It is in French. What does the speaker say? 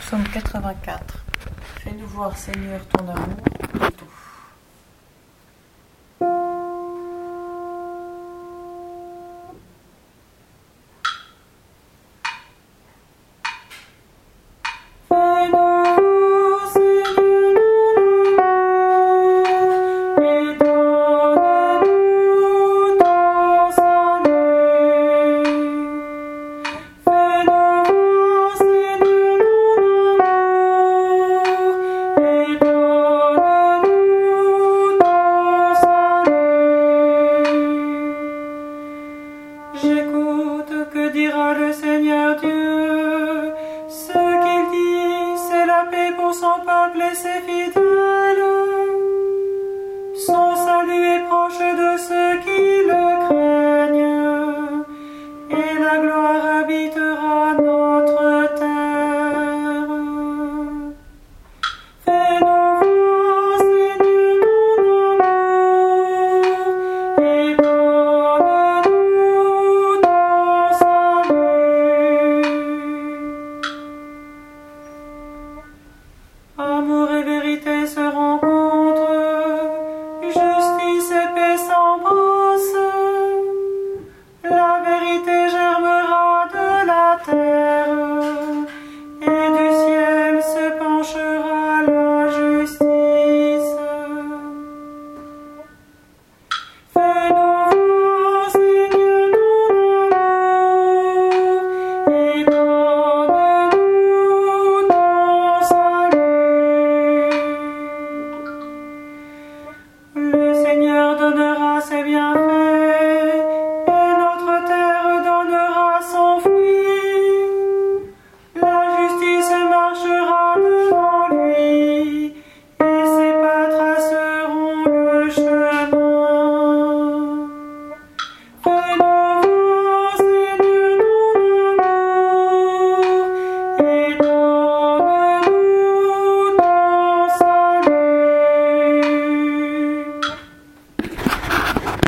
Psaume 84. Fais-nous voir, Seigneur, ton amour partout. J'écoute, que dira le Seigneur Dieu? Ce qu'il dit, c'est la paix pour son peuple et ses fils.